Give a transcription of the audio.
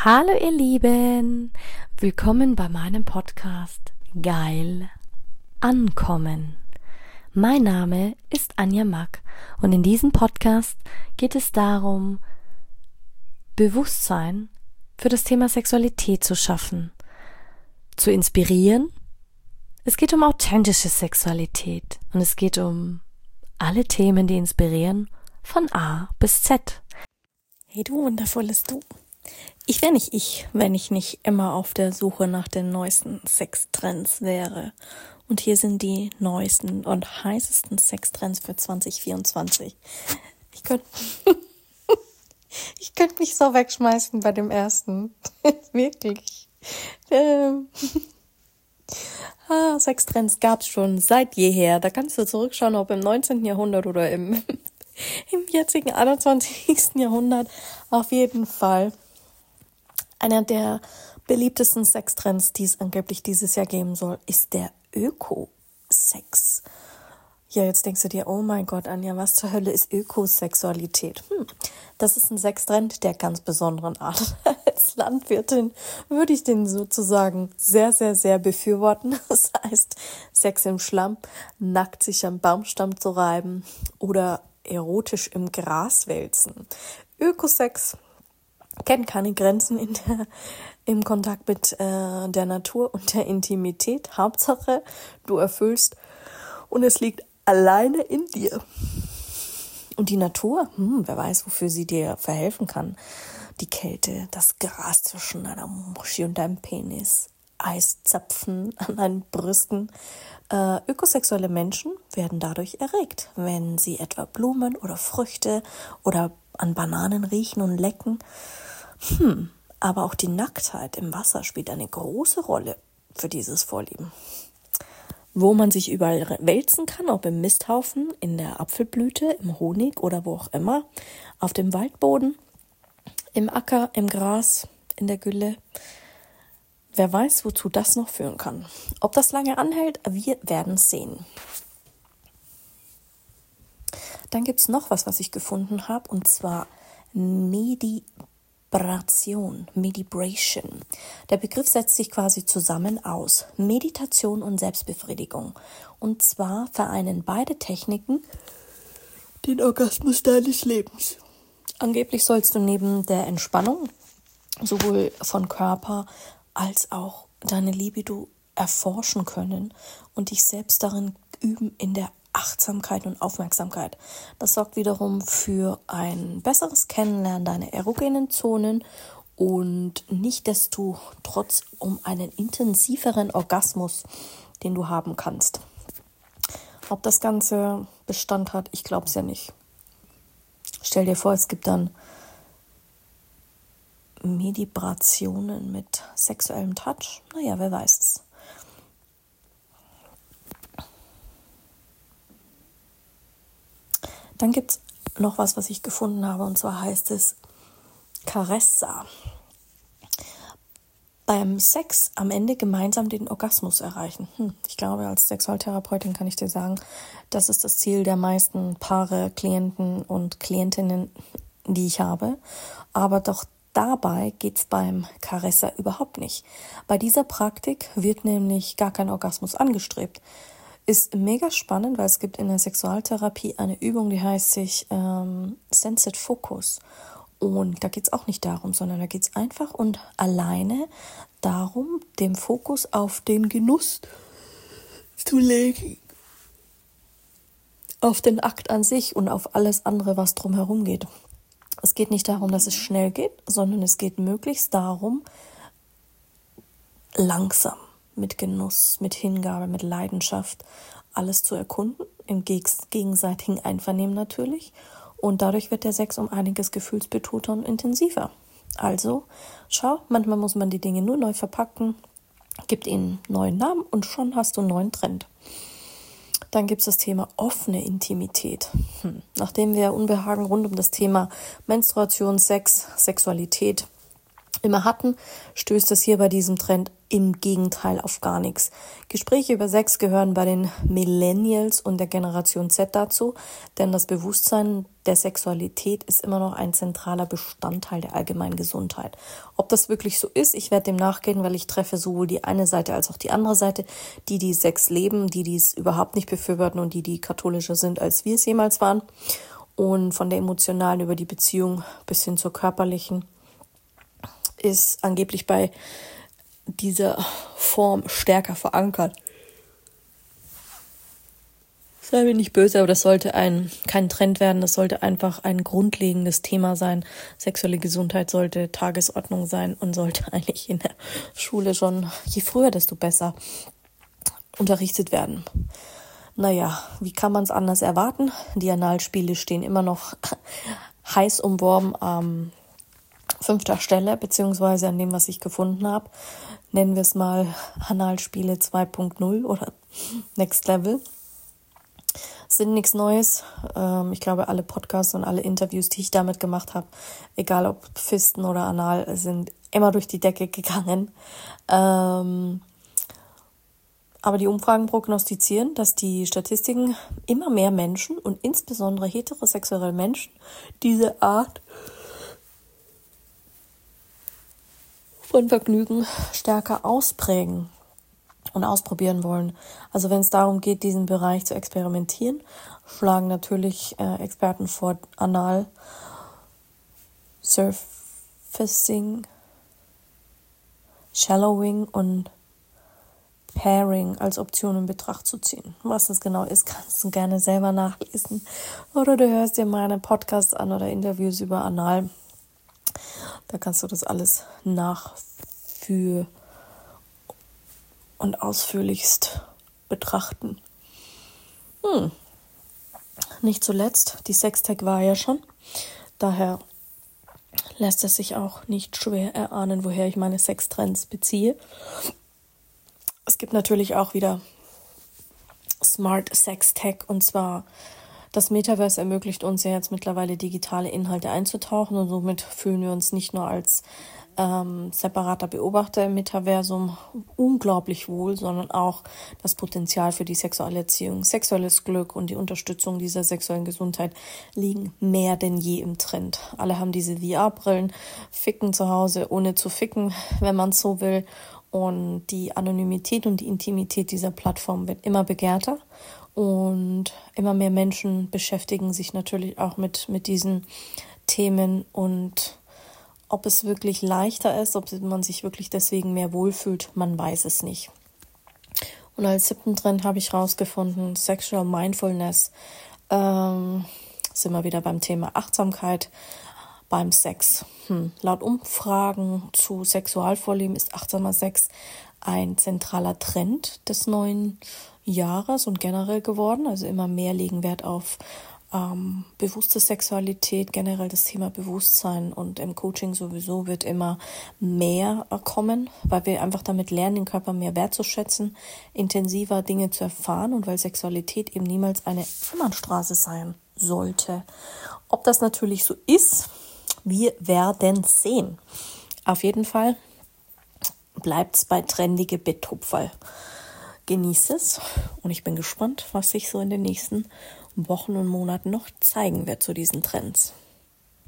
Hallo ihr Lieben, willkommen bei meinem Podcast Geil Ankommen. Mein Name ist Anja Mack und in diesem Podcast geht es darum, Bewusstsein für das Thema Sexualität zu schaffen, zu inspirieren. Es geht um authentische Sexualität und es geht um alle Themen, die inspirieren, von A bis Z. Hey du wundervolles Du. Ich wäre nicht ich, wenn ich nicht immer auf der Suche nach den neuesten Sextrends wäre. Und hier sind die neuesten und heißesten Sextrends für 2024. Ich könnte mich so wegschmeißen bei dem ersten. Wirklich. Sextrends gab es schon seit jeher. Da kannst du zurückschauen, ob im 19. Jahrhundert oder im jetzigen 21. Jahrhundert. Auf jeden Fall. Einer der beliebtesten Sextrends, die es angeblich dieses Jahr geben soll, ist der Ökosex. Ja, jetzt denkst du dir, oh mein Gott, Anja, was zur Hölle ist Ökosexualität? Das ist ein Sextrend der ganz besonderen Art. Als Landwirtin würde ich den sozusagen sehr, sehr, sehr befürworten. Das heißt, Sex im Schlamm, nackt sich am Baumstamm zu reiben oder erotisch im Gras wälzen. Ökosex kennt keine Grenzen im Kontakt mit der Natur und der Intimität. Hauptsache, du erfüllst und es liegt alleine in dir. Und die Natur, wer weiß, wofür sie dir verhelfen kann. Die Kälte, das Gras zwischen deiner Muschi und deinem Penis, Eiszapfen an deinen Brüsten. Ökosexuelle Menschen werden dadurch erregt, wenn sie etwa Blumen oder Früchte oder an Bananen riechen und lecken. Aber auch die Nacktheit im Wasser spielt eine große Rolle für dieses Vorlieben. Wo man sich überall wälzen kann, ob im Misthaufen, in der Apfelblüte, im Honig oder wo auch immer, auf dem Waldboden, im Acker, im Gras, in der Gülle. Wer weiß, wozu das noch führen kann. Ob das lange anhält, wir werden sehen. Dann gibt es noch was ich gefunden habe, und zwar Medibration. Der Begriff setzt sich quasi zusammen aus Meditation und Selbstbefriedigung. Und zwar vereinen beide Techniken den Orgasmus deines Lebens. Angeblich sollst du neben der Entspannung sowohl von Körper als auch deine Libido erforschen können und dich selbst darin üben in der Achtsamkeit und Aufmerksamkeit. Das sorgt wiederum für ein besseres Kennenlernen deiner erogenen Zonen und nichtsdestotrotz um einen intensiveren Orgasmus, den du haben kannst. Ob das Ganze Bestand hat, ich glaube es ja nicht. Stell dir vor, es gibt dann Medibrationen mit sexuellem Touch. Naja, wer weiß es. Dann gibt es noch was ich gefunden habe, und zwar heißt es Caressa. Beim Sex am Ende gemeinsam den Orgasmus erreichen. Ich glaube, als Sexualtherapeutin kann ich dir sagen, das ist das Ziel der meisten Paare, Klienten und Klientinnen, die ich habe. Aber doch dabei geht es beim Caressa überhaupt nicht. Bei dieser Praktik wird nämlich gar kein Orgasmus angestrebt. Ist mega spannend, weil es gibt in der Sexualtherapie eine Übung, die heißt sich Sensate Focus. Und da geht es auch nicht darum, sondern da geht es einfach und alleine darum, den Fokus auf den Genuss zu legen. Auf den Akt an sich und auf alles andere, was drumherum geht. Es geht nicht darum, dass es schnell geht, sondern es geht möglichst darum, langsam, mit Genuss, mit Hingabe, mit Leidenschaft alles zu erkunden, im gegenseitigen Einvernehmen natürlich. Und dadurch wird der Sex um einiges gefühlsbetonter und intensiver. Also, schau, manchmal muss man die Dinge nur neu verpacken, gibt ihnen neuen Namen und schon hast du einen neuen Trend. Dann gibt es das Thema offene Intimität. Nachdem wir Unbehagen rund um das Thema Menstruation, Sex, Sexualität immer hatten, stößt es hier bei diesem Trend im Gegenteil auf gar nichts. Gespräche über Sex gehören bei den Millennials und der Generation Z dazu, denn das Bewusstsein der Sexualität ist immer noch ein zentraler Bestandteil der allgemeinen Gesundheit. Ob das wirklich so ist, ich werde dem nachgehen, weil ich treffe sowohl die eine Seite als auch die andere Seite, die Sex leben, die es überhaupt nicht befürworten und die katholischer sind, als wir es jemals waren. Und von der emotionalen über die Beziehung bis hin zur körperlichen ist angeblich bei dieser Form stärker verankert. Sei mir nicht böse, aber das sollte kein Trend werden. Das sollte einfach ein grundlegendes Thema sein. Sexuelle Gesundheit sollte Tagesordnung sein und sollte eigentlich in der Schule schon, je früher, desto besser unterrichtet werden. Naja, wie kann man es anders erwarten? Die Analspiele stehen immer noch heiß umworben 5. Stelle, beziehungsweise an dem, was ich gefunden habe. Nennen wir es mal Analspiele 2.0 oder Next Level. Sind nichts Neues. Ich glaube, alle Podcasts und alle Interviews, die ich damit gemacht habe, egal ob Fisten oder Anal, sind immer durch die Decke gegangen. Aber die Umfragen prognostizieren, dass die Statistiken immer mehr Menschen und insbesondere heterosexuelle Menschen diese Art von Vergnügen stärker ausprägen und ausprobieren wollen. Also wenn es darum geht, diesen Bereich zu experimentieren, schlagen natürlich Experten vor, Anal, Surfacing, Shallowing und Pairing als Option in Betracht zu ziehen. Was das genau ist, kannst du gerne selber nachlesen. Oder du hörst dir meine Podcasts an oder Interviews über Anal. Da kannst du das alles nachführen und ausführlichst betrachten. Nicht zuletzt, die Sextech war ja schon. Daher lässt es sich auch nicht schwer erahnen, woher ich meine Sextrends beziehe. Es gibt natürlich auch wieder Smart Sextech, und zwar das Metaverse ermöglicht uns ja jetzt mittlerweile digitale Inhalte einzutauchen und somit fühlen wir uns nicht nur als separater Beobachter im Metaversum unglaublich wohl, sondern auch das Potenzial für die sexuelle Erziehung, sexuelles Glück und die Unterstützung dieser sexuellen Gesundheit liegen mehr denn je im Trend. Alle haben diese VR-Brillen, ficken zu Hause, ohne zu ficken, wenn man es so will. Und die Anonymität und die Intimität dieser Plattform wird immer begehrter. Und immer mehr Menschen beschäftigen sich natürlich auch mit diesen Themen. Und ob es wirklich leichter ist, ob man sich wirklich deswegen mehr wohlfühlt, man weiß es nicht. Und als 7. Trend habe ich rausgefunden, Sexual Mindfulness. Sind wir wieder beim Thema Achtsamkeit beim Sex. Laut Umfragen zu Sexualvorlieben ist achtsamer Sex ein zentraler Trend des neuen Jahres und generell geworden. Also immer mehr legen Wert auf bewusste Sexualität, generell das Thema Bewusstsein, und im Coaching sowieso wird immer mehr kommen, weil wir einfach damit lernen, den Körper mehr wertzuschätzen, intensiver Dinge zu erfahren, und weil Sexualität eben niemals eine Einbahnstraße sein sollte. Ob das natürlich so ist, wir werden sehen. Auf jeden Fall bleibt es bei trendige Betthupferl. Genießt es, und ich bin gespannt, was sich so in den nächsten Wochen und Monaten noch zeigen wird zu diesen Trends.